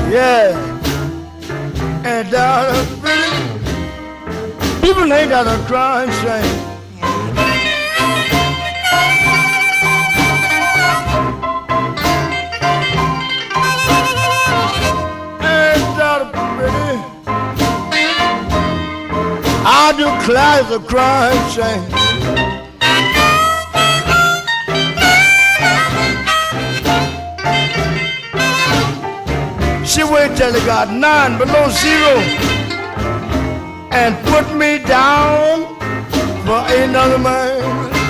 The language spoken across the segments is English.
Yeah. And really, people ain't got a crying shame. I do cries of crying shame. She waited till it got 9 below zero and put me down for another man.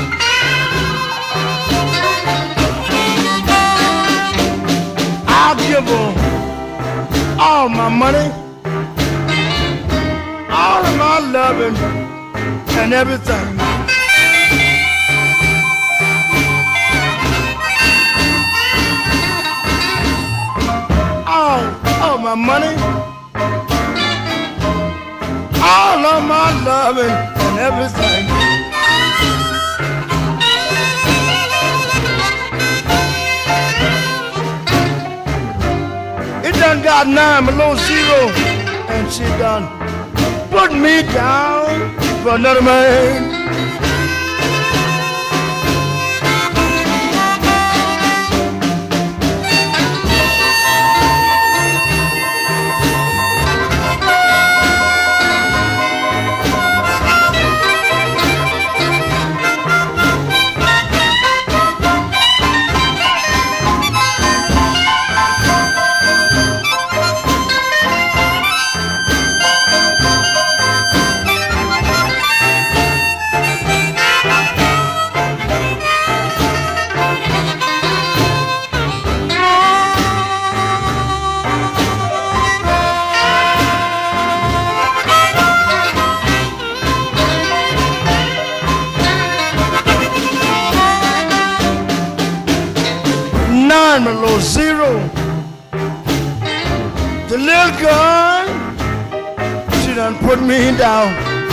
I'll give her all my money, all of my loving and everything. All my money, all of my loving and everything. It done got 9 below zero and she done put me down for another man. Below zero, the little girl, she done put me down.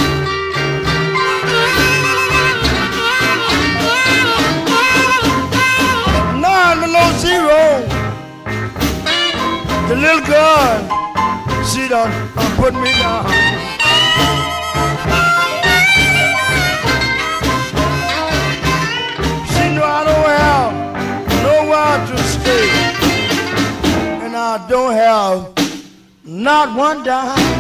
9 below zero, the little girl, she done put me down. She know I don't have nowhere to stay, and I don't have not one dime.